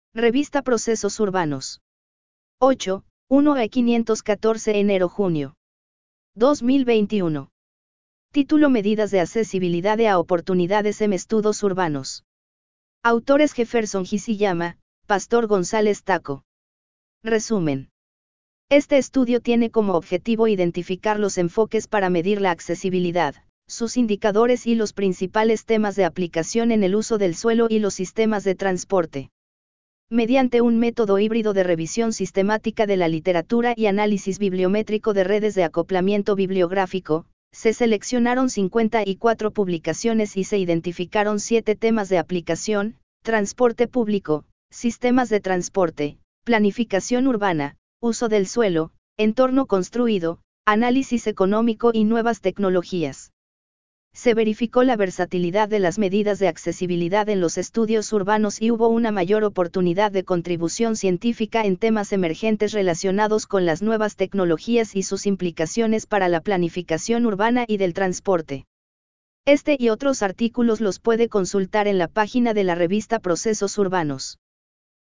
Revista Procesos Urbanos. 8, 1 a 514 enero-junio. 2021. Título: Medidas de accesibilidad a oportunidades en estudios urbanos. Autores: Jefferson Hisiyama, Pastor González Taco. Resumen. Este estudio tiene como objetivo identificar los enfoques para medir la accesibilidad, sus indicadores y los principales temas de aplicación en el uso del suelo y los sistemas de transporte. Mediante un método híbrido de revisión sistemática de la literatura y análisis bibliométrico de redes de acoplamiento bibliográfico, se seleccionaron 54 publicaciones y se identificaron 7 temas de aplicación: transporte público, sistemas de transporte, planificación urbana, uso del suelo, entorno construido, análisis económico y nuevas tecnologías. Se verificó la versatilidad de las medidas de accesibilidad en los estudios urbanos y hubo una mayor oportunidad de contribución científica en temas emergentes relacionados con las nuevas tecnologías y sus implicaciones para la planificación urbana y del transporte. Este y otros artículos los puede consultar en la página de la revista Procesos Urbanos.